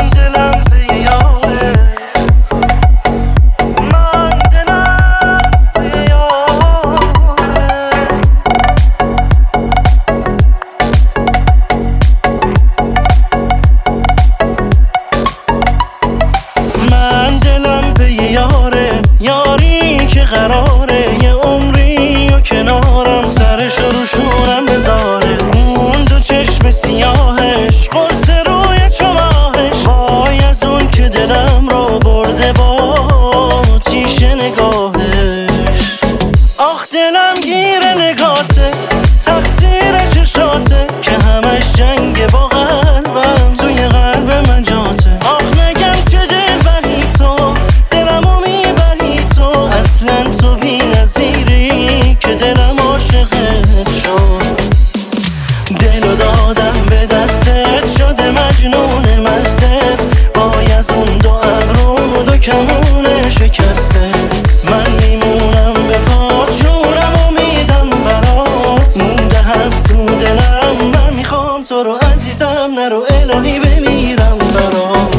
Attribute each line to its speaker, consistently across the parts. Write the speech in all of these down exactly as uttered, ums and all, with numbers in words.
Speaker 1: قراره یه عمری و کنارم سرش رو شورم بذاره اون دو چشم سیاهش قرص روی چماهش وای از اون که دلم رو برده با تیش نگاهش آخ دلم گیر نگاته تقصیر چشاته که همش جنگ با قلبم توی قلب من جاته آخ نگم چه دل بری تو دلمو میبری تو اصلا تو بی نظیری که دلم عاشقت شد دلو دادم به دستت شده مجنون مستت وای از اون دو ابرو دو کمون شکسته من میمونم به پات جونم و میدم برات مونده هفت تو دلم من میخوام تو رو عزیزم نرو الهی بمیرم برات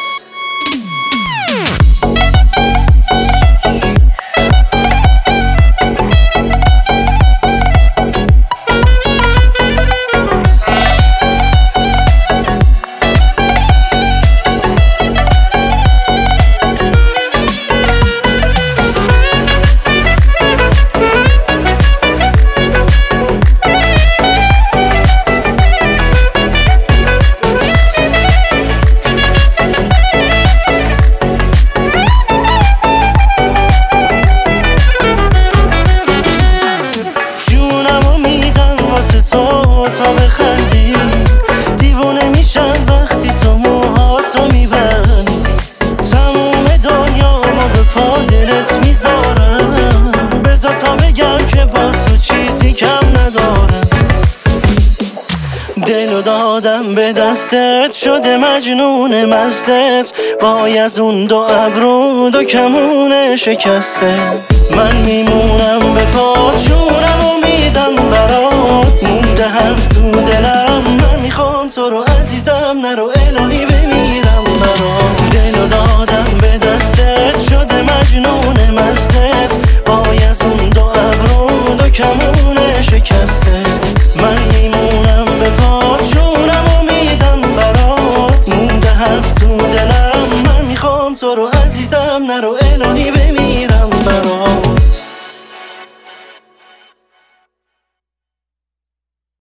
Speaker 1: تا بخندی دیوونه میشم وقتی تو موهاتو میبندی تموم دنیا ما به پا دلت میذارم بذار تا بگم که با تو چیزی کم ندارم دلو دادم به دستت شده مجنون مستت وای از اون دو ابرو دو کمون شکسته من میمونم به پا جونم و میدم برات مونده هفت تو دلم من میخوام تو رو عزیزم نرو الهی بمیرم برات دلو دادم به دستت شده مجنون مستت وای از اون دو ابرو دو کمون شکسته